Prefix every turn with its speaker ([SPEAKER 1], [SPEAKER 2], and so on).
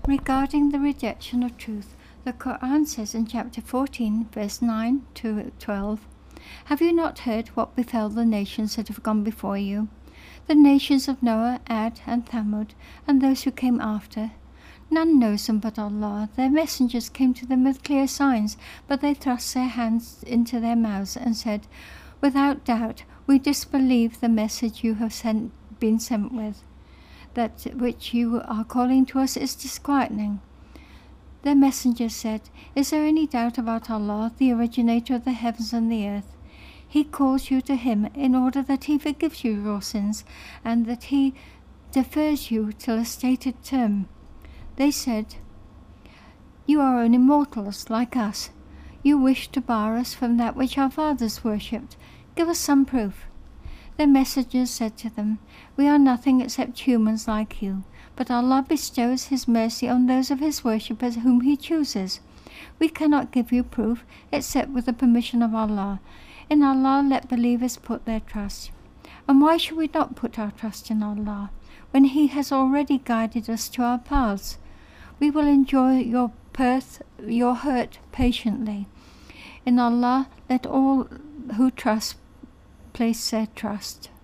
[SPEAKER 1] Regarding the rejection of truth, the Quran says in chapter 14, verse 9 to 12, "Have you not heard what befell the nations that have gone before you? The nations of Noah, Ad, and Thamud, and those who came after. None knows them but Allah. Their messengers came to them with clear signs, but they thrust their hands into their mouths and said, 'Without doubt, we disbelieve the message you have been sent with. That which you are calling to us is disquieting.' Their messengers said, 'Is there any doubt about Allah, the originator of the heavens and the earth? He calls you to Him in order that He forgives you your sins, and that He defers you till a stated term.' They said, 'You are only mortals like us. You wish to bar us from that which our fathers worshipped. Give us some proof.' Their messengers said to them, 'We are nothing except humans like you, but Allah bestows His mercy on those of His worshippers whom He chooses. We cannot give you proof except with the permission of Allah. In Allah let believers put their trust. And why should we not put our trust in Allah, when He has already guided us to our paths? We will enjoy your hurt patiently. In Allah let all who trust place their trust."